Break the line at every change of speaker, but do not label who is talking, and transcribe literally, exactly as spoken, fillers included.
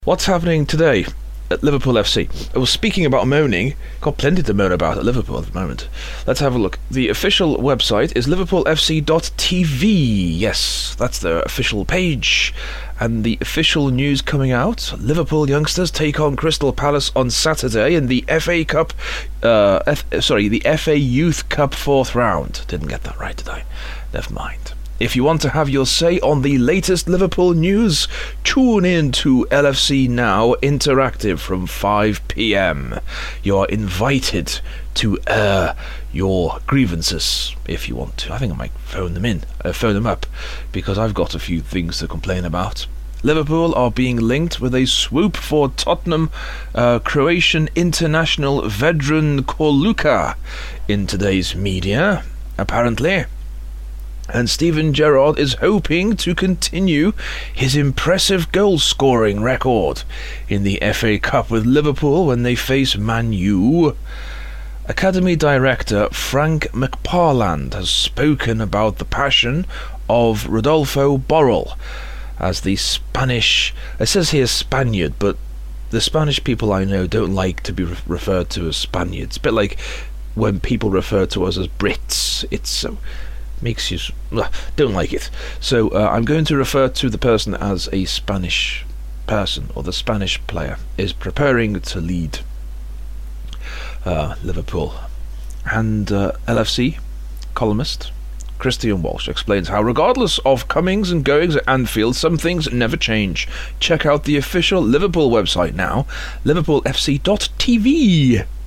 What's happening today at Liverpool F C? Well, speaking about moaning, got plenty to moan about at Liverpool at the moment. Let's have a look. The official website is liverpool f c dot t v. Yes, that's their official page. And the official news coming out: Liverpool youngsters take on Crystal Palace on Saturday in the F A Cup, uh, F- sorry, the F A Youth Cup fourth round. Didn't get that right, did I? Never mind. If you want to have your say on the latest Liverpool news, tune in to L F C Now Interactive from five p m. You're invited to air your grievances if you want to. I think I might phone them in, uh, phone them up, because I've got a few things to complain about. Liverpool are being linked with a swoop for Tottenham uh, Croatian international Vedran Korluka in today's media, apparently. And Steven Gerrard is hoping to continue his impressive goal-scoring record in the F A Cup with Liverpool when they face Man U. Academy director Frank McParland has spoken about the passion of Rodolfo Borrell as the Spanish... It says here Spaniard, but the Spanish people I know don't like to be re- referred to as Spaniards. A bit like when people refer to us as Brits. It's so... makes you uh, don't like it. So uh, I'm going to refer to the person as a Spanish person, or the Spanish player is preparing to lead uh, Liverpool. And uh, L F C columnist Christian Walsh explains how, regardless of comings and goings at Anfield, some things never change. Check out the official Liverpool website now, liverpool f c dot t v.